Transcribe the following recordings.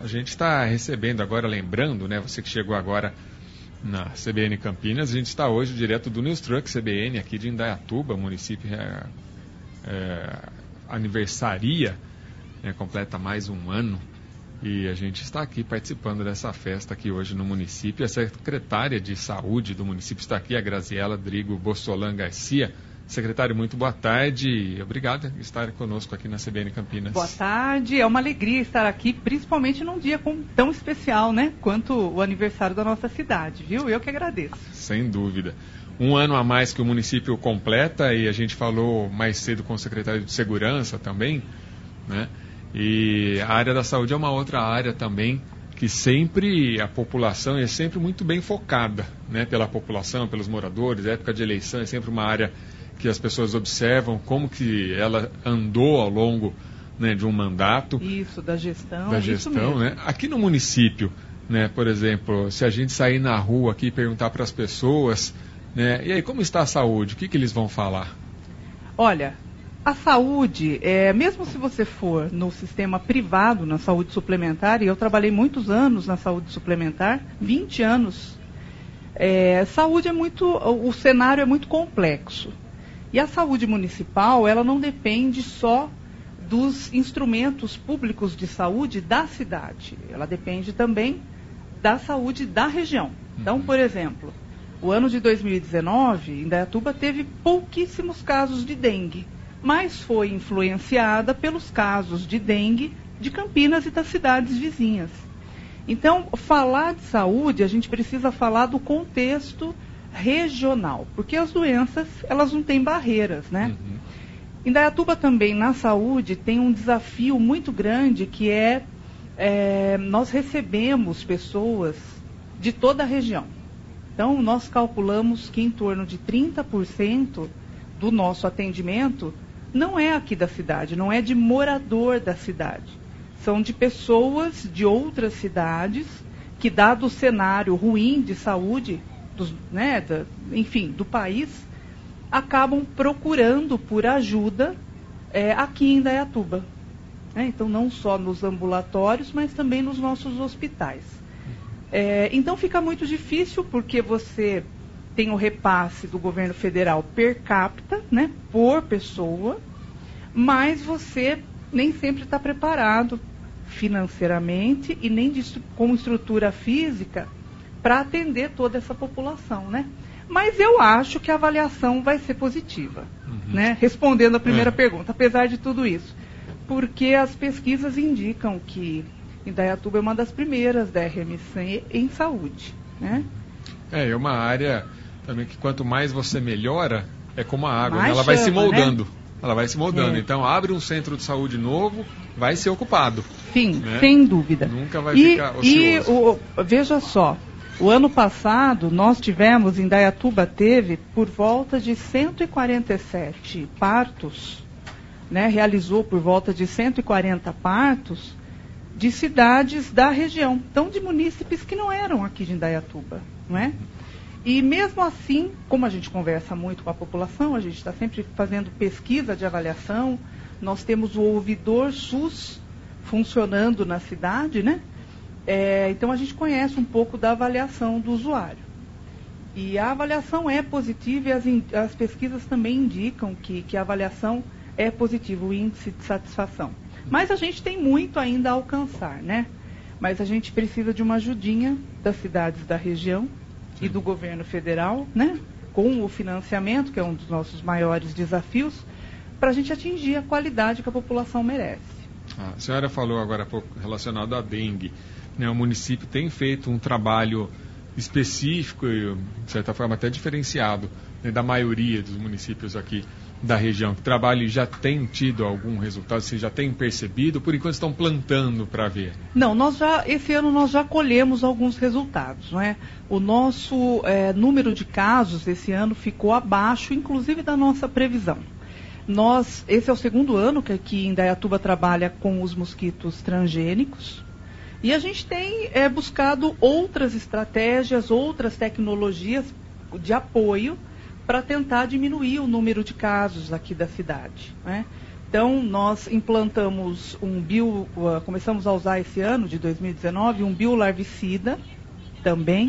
a gente está recebendo agora, lembrando, né, você que chegou agora na CBN Campinas, a gente está hoje direto do News Truck CBN aqui de Indaiatuba, município aniversaria, completa mais um ano, e a gente está aqui participando dessa festa aqui hoje no município. A secretária de Saúde do município está aqui, a Graziela Drigo Bossolan Garcia. Secretário, muito boa tarde e obrigado por estar conosco aqui na CBN Campinas. Boa tarde, é uma alegria estar aqui, principalmente num dia tão especial, né, quanto o aniversário da nossa cidade, viu? Eu que agradeço. Sem dúvida. Um ano a mais que o município completa, e a gente falou mais cedo com o secretário de Segurança também, né? E a área da saúde é uma outra área também que sempre a população é sempre muito bem focada, né, pela população, pelos moradores. A época de eleição é sempre uma área que as pessoas observam como que ela andou ao longo, né, de um mandato. Isso, da gestão. Da gestão, né? Aqui no município, né, por exemplo, se a gente sair na rua aqui e perguntar para as pessoas, né, e aí, como está a saúde? O que eles vão falar? Olha, a saúde, mesmo se você for no sistema privado, na saúde suplementar, e eu trabalhei muitos anos na saúde suplementar, 20 anos, saúde o cenário é muito complexo. E a saúde municipal, ela não depende só dos instrumentos públicos de saúde da cidade. Ela depende também da saúde da região. Então, por exemplo, o ano de 2019, Indaiatuba teve pouquíssimos casos de dengue, mas foi influenciada pelos casos de dengue de Campinas e das cidades vizinhas. Então, falar de saúde, a gente precisa falar do contexto regional, porque as doenças, elas não têm barreiras, né? Indaiatuba também, na saúde, tem um desafio muito grande, que nós recebemos pessoas de toda a região. Então, nós calculamos que em torno de 30% do nosso atendimento não é aqui da cidade, não é de morador da cidade. São de pessoas de outras cidades que, dado o cenário ruim de saúde, do país, acabam procurando por ajuda aqui em Indaiatuba. Então, não só nos ambulatórios, mas também nos nossos hospitais. Então, fica muito difícil, porque você tem o repasse do governo federal per capita, né, por pessoa, mas você nem sempre está preparado financeiramente e nem com estrutura física para atender toda essa população, né? Mas eu acho que a avaliação vai ser positiva, né? Respondendo a primeira pergunta, apesar de tudo isso. Porque as pesquisas indicam que Indaiatuba é uma das primeiras da RMC em saúde, né? É uma área também que quanto mais você melhora, é como a água, né? Ela vai se moldando. Né? Ela vai se moldando. Então, abre um centro de saúde novo, vai ser ocupado. Sim, né? Sem dúvida. Nunca vai ficar ocioso. Veja só, o ano passado, nós tivemos, Indaiatuba teve por volta de 147 partos, né? Realizou por volta de 140 partos de cidades da região, então de munícipes que não eram aqui de Indaiatuba, não é? E mesmo assim, como a gente conversa muito com a população, a gente está sempre fazendo pesquisa de avaliação, nós temos o ouvidor SUS funcionando na cidade, né? Então a gente conhece um pouco da avaliação do usuário. E a avaliação é positiva e as pesquisas também indicam que a avaliação é positiva, o índice de satisfação. Mas a gente tem muito ainda a alcançar, né? Mas a gente precisa de uma ajudinha das cidades da região e do governo federal, né? Com o financiamento, que é um dos nossos maiores desafios, para a gente atingir a qualidade que a população merece. A senhora falou agora há pouco relacionado à dengue, né? O município tem feito um trabalho específico e, de certa forma, até diferenciado, né, da maioria dos municípios aqui da região. Que trabalho já tem tido algum resultado? Vocês já têm percebido? Por enquanto estão plantando para ver? Não, esse ano nós já colhemos alguns resultados, não é? O nosso número de casos esse ano ficou abaixo, inclusive, da nossa previsão. Esse é o segundo ano que aqui em Indaiatuba trabalha com os mosquitos transgênicos. E a gente tem buscado outras estratégias, outras tecnologias de apoio para tentar diminuir o número de casos aqui da cidade, né? Então, nós implantamos começamos a usar esse ano, de 2019, um biolarvicida também,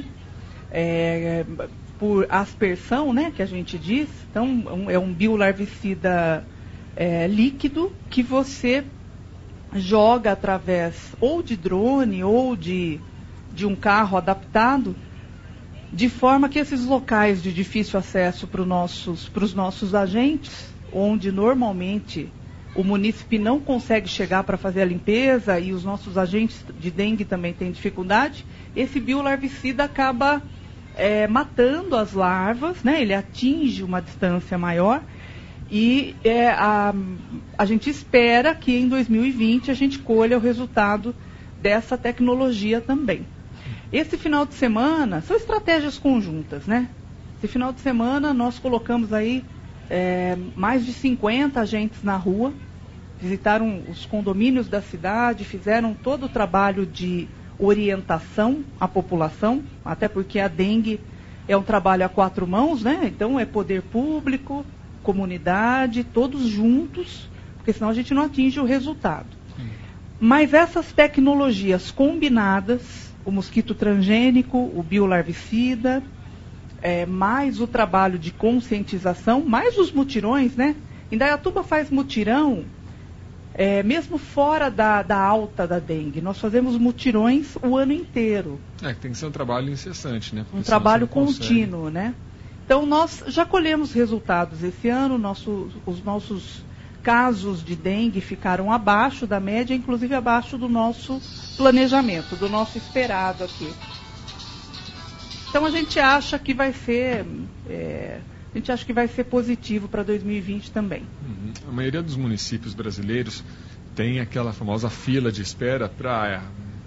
por aspersão, né, que a gente diz. Então, é um biolarvicida líquido que você joga através ou de drone ou de um carro adaptado, de forma que esses locais de difícil acesso para os nossos agentes, onde normalmente o munícipe não consegue chegar para fazer a limpeza e os nossos agentes de dengue também têm dificuldade, esse biolarvicida acaba matando as larvas, né? Ele atinge uma distância maior e a gente espera que em 2020 a gente colha o resultado dessa tecnologia também. Esse final de semana, são estratégias conjuntas, né? Esse final de semana nós colocamos aí mais de 50 agentes na rua, visitaram os condomínios da cidade, fizeram todo o trabalho de orientação à população, até porque a dengue é um trabalho a 4 mãos, né? Então é poder público, comunidade, todos juntos, porque senão a gente não atinge o resultado. Mas essas tecnologias combinadas, o mosquito transgênico, o biolarvicida, mais o trabalho de conscientização, mais os mutirões, né? Indaiatuba faz mutirão, mesmo fora da alta da dengue. Nós fazemos mutirões o ano inteiro. Tem que ser um trabalho incessante, né? Um trabalho contínuo, né? Então, nós já colhemos resultados esse ano. Os nossos casos de dengue ficaram abaixo da média, inclusive abaixo do nosso planejamento, do nosso esperado aqui. Então, a gente acha que vai ser... A gente acha que vai ser positivo para 2020 também. A maioria dos municípios brasileiros tem aquela famosa fila de espera para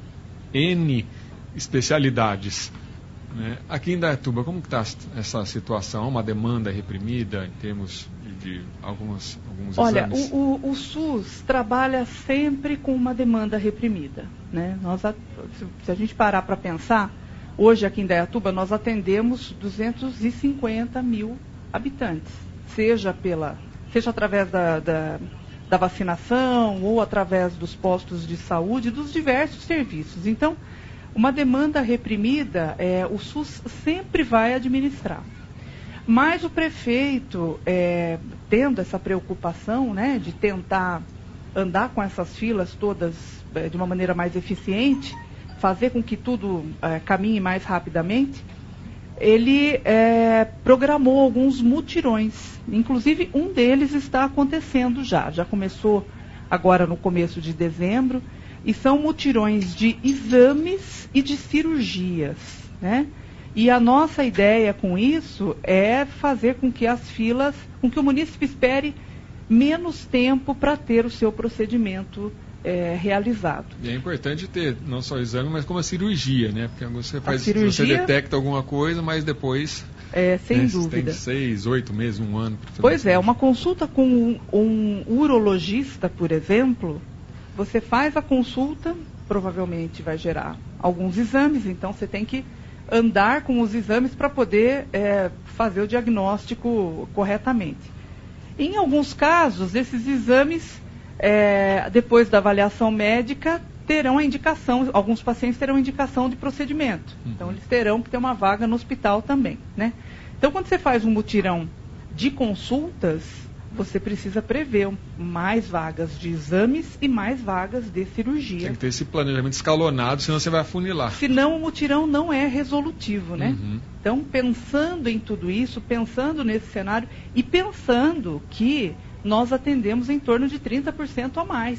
N especialidades, né? Aqui em Indaiatuba, como está essa situação? Uma demanda reprimida em termos de alguns Olha, exames? o SUS trabalha sempre com uma demanda reprimida, né? Se a gente parar para pensar, hoje aqui em Indaiatuba nós atendemos 250 mil habitantes, seja através da vacinação ou através dos postos de saúde, dos diversos serviços. Então, uma demanda reprimida, o SUS sempre vai administrar. Mas o prefeito, tendo essa preocupação, né, de tentar andar com essas filas todas de uma maneira mais eficiente, fazer com que tudo caminhe mais rapidamente, ele programou alguns mutirões. Inclusive, um deles está acontecendo já começou agora no começo de dezembro, e são mutirões de exames e de cirurgias, né? E a nossa ideia com isso é fazer com que com que o munícipe espere menos tempo para ter o seu procedimento realizado. E é importante ter não só o exame, mas como a cirurgia, né? Porque você você detecta alguma coisa, mas depois... sem dúvida. Tem 6, 8 meses, 1 ano. Pois uma consulta com um urologista, por exemplo, você faz a consulta, provavelmente vai gerar alguns exames, então você tem que andar com os exames para poder fazer o diagnóstico corretamente. Em alguns casos, esses exames... depois da avaliação médica, terão a indicação, alguns pacientes terão indicação de procedimento. Então, eles terão que ter uma vaga no hospital também, né? Então, quando você faz um mutirão de consultas, você precisa prever mais vagas de exames e mais vagas de cirurgia. Tem que ter esse planejamento escalonado, senão você vai afunilar. Senão o mutirão não é resolutivo, né? Então, pensando em tudo isso, pensando nesse cenário e pensando que nós atendemos em torno de 30% a mais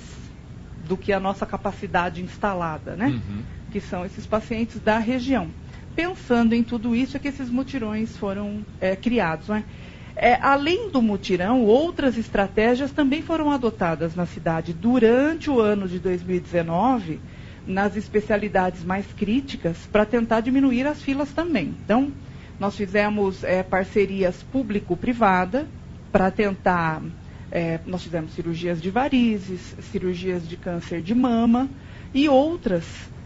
do que a nossa capacidade instalada, né? Que são esses pacientes da região. Pensando em tudo isso, é que esses mutirões foram criados, né? Além do mutirão, outras estratégias também foram adotadas na cidade durante o ano de 2019, nas especialidades mais críticas, para tentar diminuir as filas também. Então, nós fizemos parcerias público-privada para tentar... nós fizemos cirurgias de varizes, cirurgias de câncer de mama e outras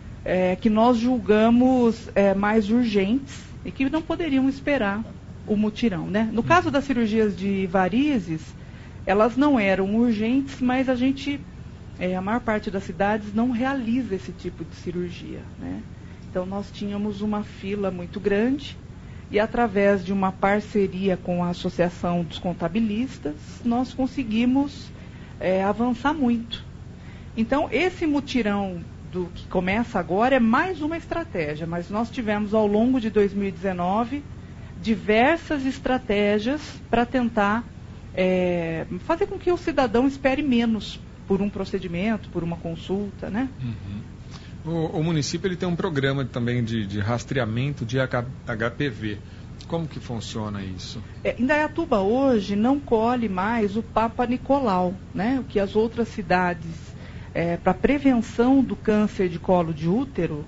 que nós julgamos mais urgentes e que não poderiam esperar o mutirão, né? No caso das cirurgias de varizes, elas não eram urgentes, mas a maior parte das cidades não realiza esse tipo de cirurgia, né? Então nós tínhamos uma fila muito grande e através de uma parceria com a Associação dos Contabilistas, nós conseguimos avançar muito. Então esse mutirão que começa agora é mais uma estratégia, mas nós tivemos ao longo de 2019 diversas estratégias para tentar fazer com que o cidadão espere menos por um procedimento, por uma consulta, né? O município ele tem um programa também de rastreamento de HPV. Como que funciona isso? Indaiatuba hoje não colhe mais o Papa Nicolau, né? O que as outras cidades, para prevenção do câncer de colo de útero,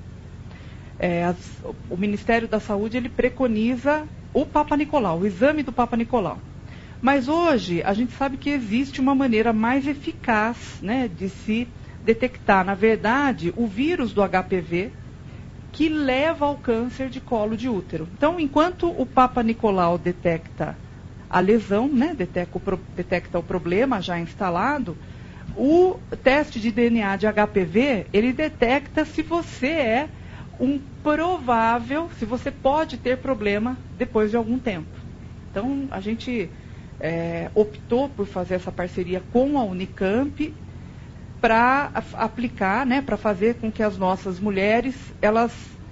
o Ministério da Saúde ele preconiza o Papa Nicolau, o exame do Papa Nicolau. Mas hoje a gente sabe que existe uma maneira mais eficaz, né, de se detectar, na verdade, o vírus do HPV que leva ao câncer de colo de útero. Então, enquanto o Papa Nicolau detecta a lesão, né, detecta o problema já instalado, o teste de DNA de HPV, ele detecta se você se você pode ter problema depois de algum tempo. Então, a gente optou por fazer essa parceria com a Unicamp para aplicar, né, para fazer com que as nossas mulheres, elas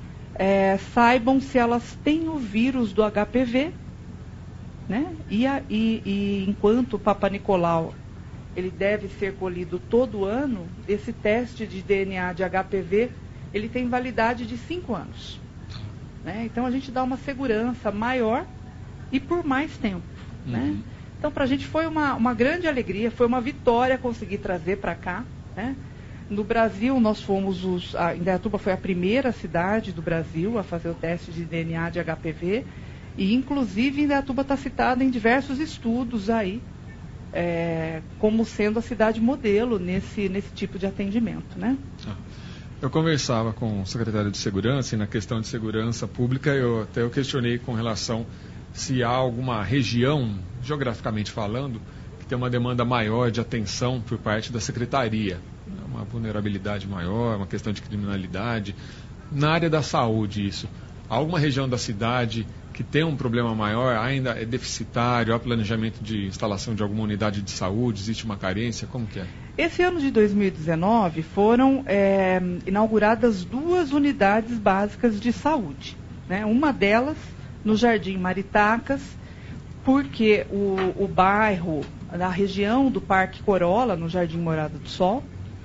saibam se elas têm o vírus do HPV, né, e enquanto o Papa Nicolau, ele deve ser colhido todo ano, esse teste de DNA de HPV, ele tem validade de 5 anos. Né? Então, a gente dá uma segurança maior e por mais tempo. Né? Então, para a gente foi uma grande alegria, foi uma vitória conseguir trazer para cá. Né? No Brasil, nós fomos Indaiatuba foi a primeira cidade do Brasil a fazer o teste de DNA de HPV. E, inclusive, Indaiatuba está citada em diversos estudos aí, como sendo a cidade modelo nesse tipo de atendimento. Né? Eu conversava com o secretário de Segurança e na questão de segurança pública eu questionei com relação se há alguma região, geograficamente falando, que tem uma demanda maior de atenção por parte da secretaria. Uma vulnerabilidade maior, uma questão de criminalidade. Na área da saúde, isso. Há alguma região da cidade que tem um problema maior, ainda é deficitário, há planejamento de instalação de alguma unidade de saúde, existe uma carência, como que é? Esse ano de 2019 foram inauguradas 2 unidades básicas de saúde. Né? Uma delas no Jardim Maritacas, porque o bairro, a região do Parque Corolla, no Jardim Morada do Sol,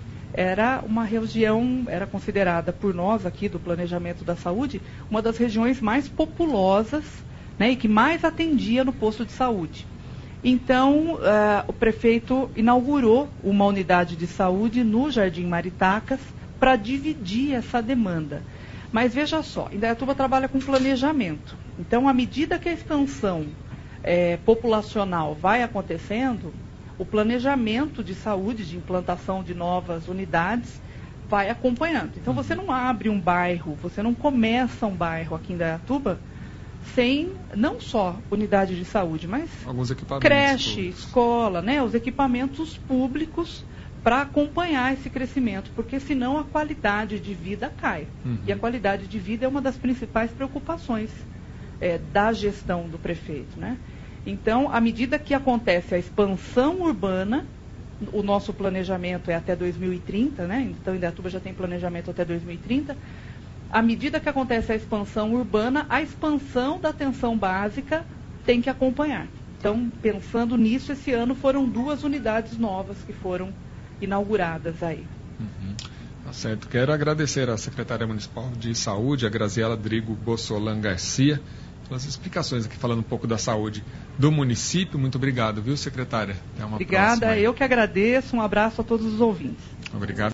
era uma região, era considerada por nós aqui do Planejamento da Saúde, uma das regiões mais populosas, né, e que mais atendia no posto de saúde. Então, o prefeito inaugurou uma unidade de saúde no Jardim Maritacas para dividir essa demanda. Mas veja só, Indaiatuba trabalha com planejamento. Então, à medida que a expansão populacional vai acontecendo, o planejamento de saúde, de implantação de novas unidades, vai acompanhando. Então, você não abre um bairro, você não começa um bairro aqui em Indaiatuba sem não só unidade de saúde, mas alguns equipamentos, creche, escola, né, os equipamentos públicos para acompanhar esse crescimento, porque senão a qualidade de vida cai. E a qualidade de vida é uma das principais preocupações da gestão do prefeito, né? Então, à medida que acontece a expansão urbana, o nosso planejamento é até 2030, né? Então, Indaiatuba já tem planejamento até 2030. À medida que acontece a expansão urbana, a expansão da atenção básica tem que acompanhar. Então, pensando nisso, esse ano foram 2 unidades novas que foram inauguradas aí. Tá certo. Quero agradecer à secretária municipal de saúde, a Graziela Drigo Bossolan Garcia, pelas explicações aqui, falando um pouco da saúde do município. Muito obrigado, viu, secretária? Até uma próxima. Obrigada, eu que agradeço. Um abraço a todos os ouvintes. Obrigado.